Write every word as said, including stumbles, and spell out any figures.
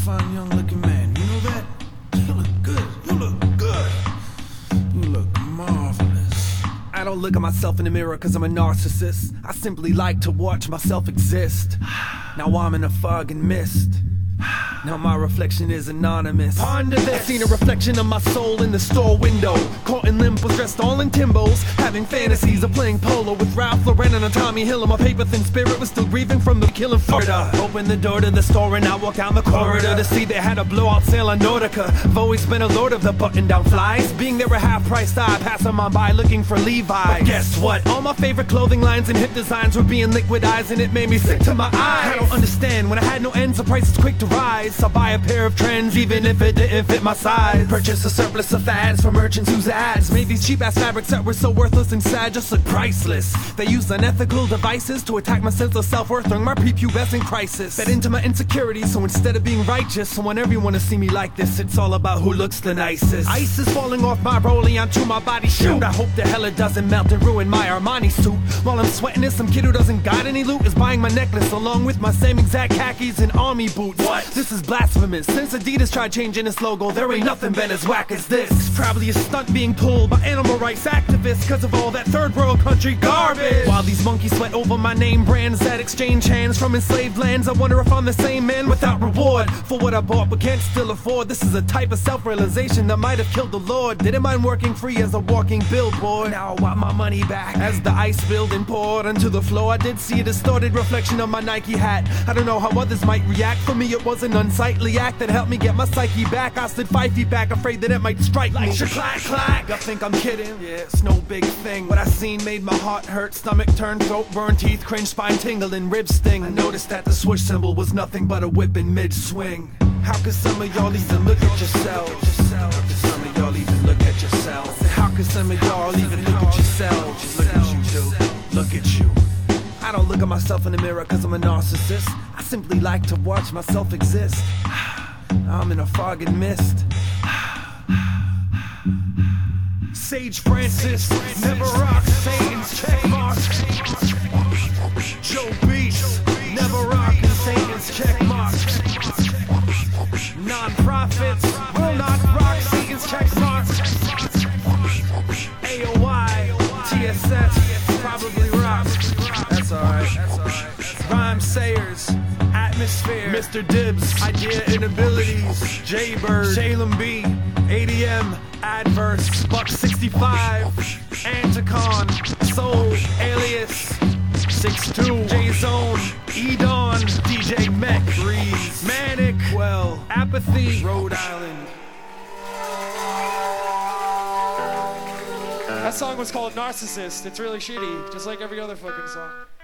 fine young looking man. You know that? You look good. You look good. You look marvelous. I don't look at myself in the mirror cause I'm a narcissist. I simply like to watch myself exist. Now I'm in a fog and mist. Now my reflection is anonymous. Ponder this. I seen a reflection of my soul in the store window. Caught in limp, was dressed all in Timbos, having fantasies of playing polo with Ralph Lauren and a Tommy Hill. My paper thin spirit was still grieving from the kill in Florida. Opened the door to the store and I walked down the corridor to see they had a blowout sale on Nautica. I've always been a lord of the button-down flies. Being there a half-priced, I pass them on by looking for Levi's. But guess what? All my favorite clothing lines and hip designs were being liquidized, and it made me sick to my eyes. I don't understand when I had no ends, the prices quick to rise. I'll buy a pair of trends even if it didn't fit my size. Purchase a surplus of fads from merchants whose ads made these cheap ass fabrics that were so worthless and sad just look priceless. They use unethical devices to attack my sense of self-worth during my prepubescent crisis. Fed into my insecurities, so instead of being righteous, I want everyone to see me like this. It's all about who looks the nicest. Ice is falling off my rollie onto my body shoot. I hope the hell it doesn't melt and ruin my Armani suit. While I'm sweating this, some kid who doesn't got any loot is buying my necklace along with my same exact khakis and army boots. What? This is blasphemous. Since Adidas tried changing its logo, there ain't nothing been as whack as this. It's probably a stunt being pulled by animal rights activists cause of all that third world country garbage. While these monkeys sweat over my name brands that exchange hands from enslaved lands, I wonder if I'm the same man without reward for what I bought but can't still afford. This is a type of self-realization that might have killed the Lord. Didn't mind working free as a walking billboard. Now I want my money back. As the ice spilled and poured onto the floor, I did see a distorted reflection of my Nike hat. I don't know how others might react. For me it was an unsightly act that helped me get my psyche back. I stood five feet back, afraid that it might strike like me. Clack, clack. I think I'm kidding. Yeah, it's no big thing. What I seen made my heart hurt, stomach turn, throat burn, teeth cringe, spine tingle, and ribs sting. I noticed that the swoosh symbol was nothing but a whip in mid-swing. How could some of y'all even look at yourselves? How could some of y'all even look at yourselves? How could some of y'all even look at yourselves? Look at you, dude. Look at you. I don't look at myself in the mirror cause I'm a narcissist. I simply like to watch myself exist. I'm in a fog and mist. Sage Francis, never rock Satan's check mark. Joe Beats, never rock Satan's check mark. Non-profits will not rock Satan's check mark. A O I, T S S, probably rock. That's alright. Rhyme Sayers, Atmosphere, Mister Dibs, Idea and Abilities, Jaybird, Salem B, A D M, Adverse, Buck sixty-five, Anticon, Soul, Alias, six two, J-Zone, E-Dawn, D J Mech, Breeze, Manic, Well, Apathy, Rhode Island. That song was called Narcissist. It's really shitty, just like every other fucking song.